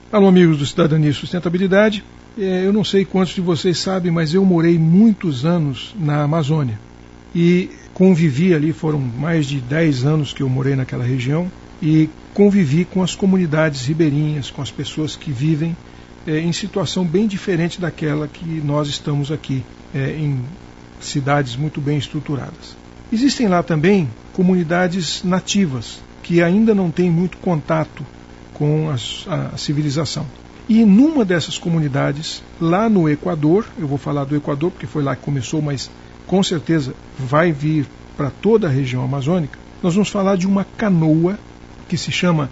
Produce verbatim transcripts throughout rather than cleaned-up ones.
Alô, amigos do Cidadania e Sustentabilidade. Eu não sei quantos de vocês sabem, mas eu morei muitos anos na Amazônia e convivi ali, foram mais de dez anos que eu morei naquela região, e convivi com as comunidades ribeirinhas, com as pessoas que vivem é, em situação bem diferente daquela que nós estamos aqui, é, em cidades muito bem estruturadas. Existem lá também comunidades nativas, que ainda não têm muito contato com a, a civilização. E numa dessas comunidades, lá no Equador, eu vou falar do Equador porque foi lá que começou, mas com certeza vai vir para toda a região amazônica, nós vamos falar de uma canoa que se chama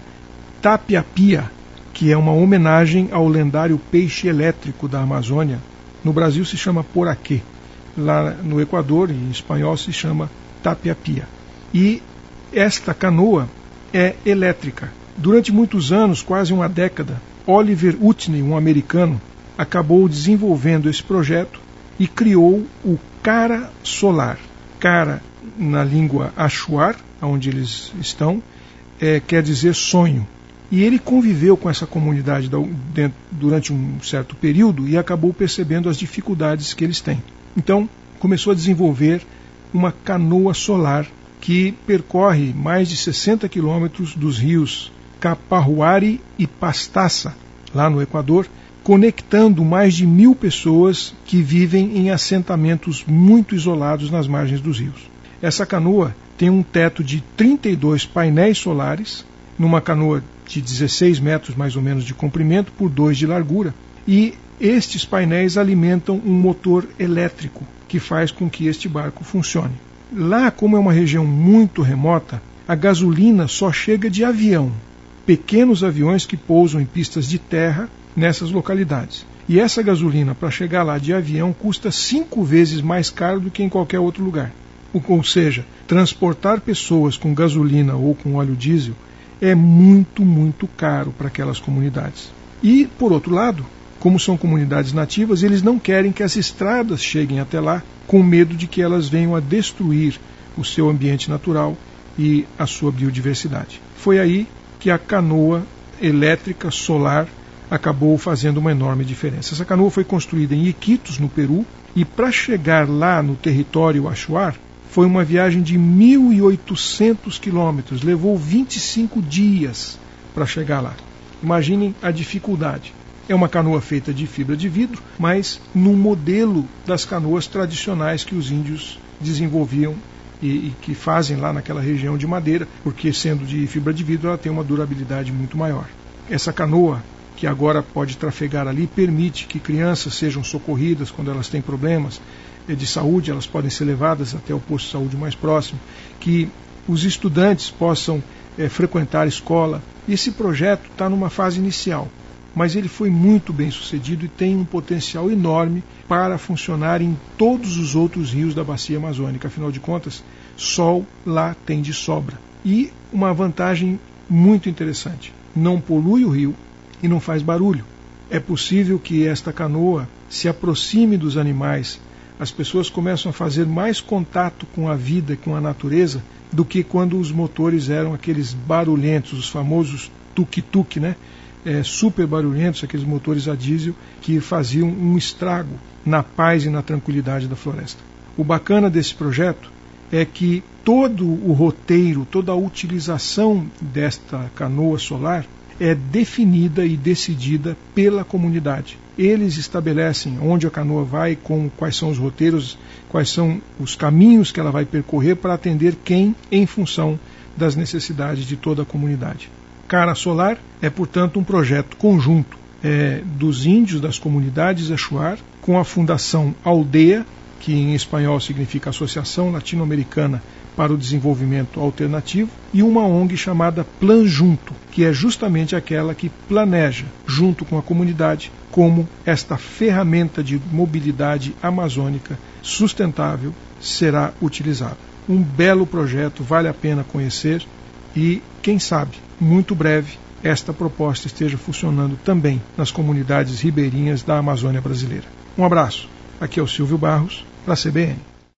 tapiapia, que é uma homenagem ao lendário peixe elétrico da Amazônia. No Brasil se chama poraquê, lá no Equador, em espanhol, se chama tapiapia. E esta canoa é elétrica. Durante muitos anos, quase uma década, Oliver Whitney, um americano, acabou desenvolvendo esse projeto e criou o Cara Solar. Cara, na língua achuar, onde eles estão, é, quer dizer sonho. E ele conviveu com essa comunidade durante um certo período e acabou percebendo as dificuldades que eles têm. Então, começou a desenvolver uma canoa solar que percorre mais de sessenta quilômetros dos rios Caparruari e Pastaça, lá no Equador, conectando mais de mil pessoas que vivem em assentamentos muito isolados nas margens dos rios. Essa canoa tem um teto de trinta e dois painéis solares, numa canoa de dezesseis metros mais ou menos de comprimento por dois de largura, e estes painéis alimentam um motor elétrico que faz com que este barco funcione. Lá, como é uma região muito remota, a gasolina só chega de avião, pequenos aviões que pousam em pistas de terra nessas localidades. E essa gasolina, para chegar lá de avião, custa cinco vezes mais caro do que em qualquer outro lugar. Ou seja, transportar pessoas com gasolina ou com óleo diesel é muito, muito caro para aquelas comunidades. E, por outro lado, como são comunidades nativas, eles não querem que as estradas cheguem até lá, com medo de que elas venham a destruir o seu ambiente natural e a sua biodiversidade. Foi aí que a canoa elétrica solar acabou fazendo uma enorme diferença. Essa canoa foi construída em Iquitos, no Peru, e para chegar lá no território achuar, foi uma viagem de mil e oitocentos quilômetros, levou vinte e cinco dias para chegar lá. Imaginem a dificuldade. É uma canoa feita de fibra de vidro, mas no modelo das canoas tradicionais que os índios desenvolviam e, e que fazem lá naquela região de madeira, porque sendo de fibra de vidro ela tem uma durabilidade muito maior. Essa canoa, que agora pode trafegar ali, permite que crianças sejam socorridas quando elas têm problemas de saúde, elas podem ser levadas até o posto de saúde mais próximo, que os estudantes possam é, frequentar a escola. Esse projeto está numa fase inicial, mas ele foi muito bem sucedido e tem um potencial enorme para funcionar em todos os outros rios da bacia amazônica. Afinal de contas, sol lá tem de sobra. E uma vantagem muito interessante, não polui o rio e não faz barulho. É possível que esta canoa se aproxime dos animais. As pessoas começam a fazer mais contato com a vida, com a natureza, do que quando os motores eram aqueles barulhentos, os famosos tuk-tuk, né? É, super barulhentos, aqueles motores a diesel que faziam um estrago na paz e na tranquilidade da floresta. O bacana desse projeto é que todo o roteiro, toda a utilização desta canoa solar é definida e decidida pela comunidade. Eles estabelecem onde a canoa vai, com, quais são os roteiros, quais são os caminhos que ela vai percorrer para atender quem em função das necessidades de toda a comunidade. Cara Solar é, portanto, um projeto conjunto é, dos índios das comunidades achuar com a Fundação Aldeia, que em espanhol significa Associação Latino-Americana para o Desenvolvimento Alternativo, e uma O N G chamada Plan Junto, que é justamente aquela que planeja, junto com a comunidade, como esta ferramenta de mobilidade amazônica sustentável será utilizada. Um belo projeto, vale a pena conhecer e, quem sabe, muito breve, esta proposta esteja funcionando também nas comunidades ribeirinhas da Amazônia brasileira. Um abraço. Aqui é o Silvio Barros, para a C B N.